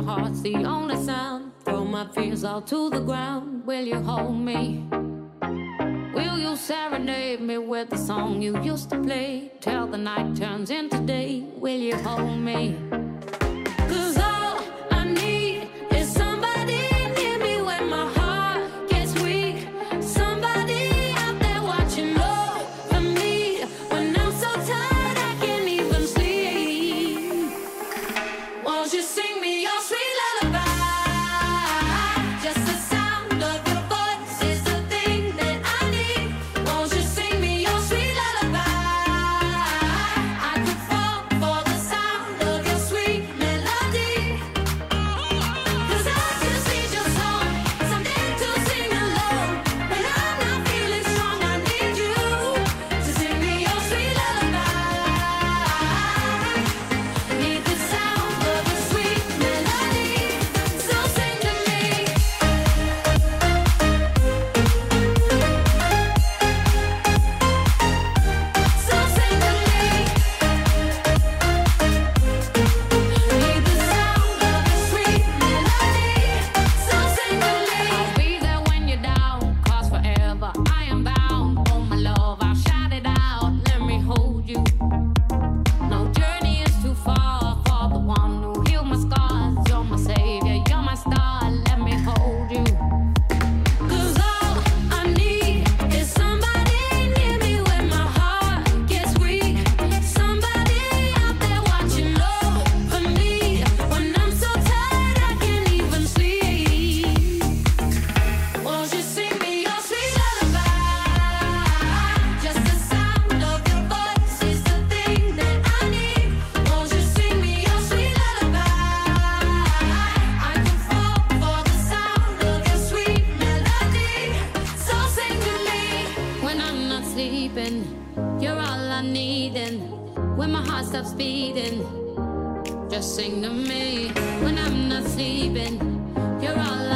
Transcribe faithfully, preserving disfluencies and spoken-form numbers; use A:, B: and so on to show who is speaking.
A: heart's the only sound. Throw my fears all to the ground. Will you hold me? Will you serenade me with the song you used to play till the night turns into day? Will you hold me? 'Cause all I need is somebody near me when my heart gets weak. Somebody out there watching over me when I'm so tired I can't even sleep. Won't you sing me your sweet lullaby? Just the sound of your voice is the thing that I need. Won't you sing me your sweet lullaby? I could fall for the sound of your sweet melody. 'Cause I just need your song, something to sing along. When I'm not feeling strong, I need you to sing me your sweet lullaby. Need the sound of your sweet melody, so sing to me. So sing to me. Need the sound of your sweet melody, so sing to me. I'll be there when you're down, 'cause forever I am bound. Oh my love, I'll shout it out, let me hold you. No journey is too far for the one who healed my scars. You're my savior, you're my star, let me hold you. 'Cause all I need is somebody near me when my heart gets weak. Somebody out there watching over me when I'm so tired I can't even sleep. Won't you sing me your sweet lullaby? Just the sound of your voice is the thing that I need. Won't you sing me your sweet lullaby? I can fall for the sound of your sweet melody, so sing to me. When I'm not sleeping, you're all I need, and when my heart stops beating, just sing to me. When I'm not sleeping, you're all